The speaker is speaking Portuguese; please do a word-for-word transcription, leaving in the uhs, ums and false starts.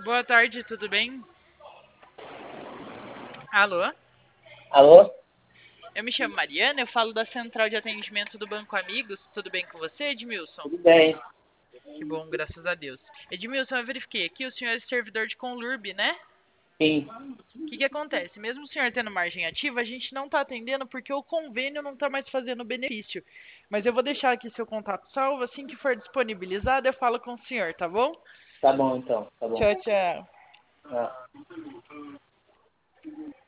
Boa tarde, tudo bem? Alô? Alô? Eu me chamo Mariana, eu falo da Central de Atendimento do Banco Amigos. Tudo bem com você, Edmilson? Tudo bem? Que bom, graças a Deus. Edmilson, eu verifiquei aqui, o senhor é servidor de Conlurb, né? Sim. O que que acontece? Mesmo o senhor tendo margem ativa, a gente não está atendendo porque o convênio não está mais fazendo benefício. Mas eu vou deixar aqui seu contato salvo, assim que for disponibilizado, eu falo com o senhor, tá bom? Tá bom então, tá bom. Tchau, tchau. Ah.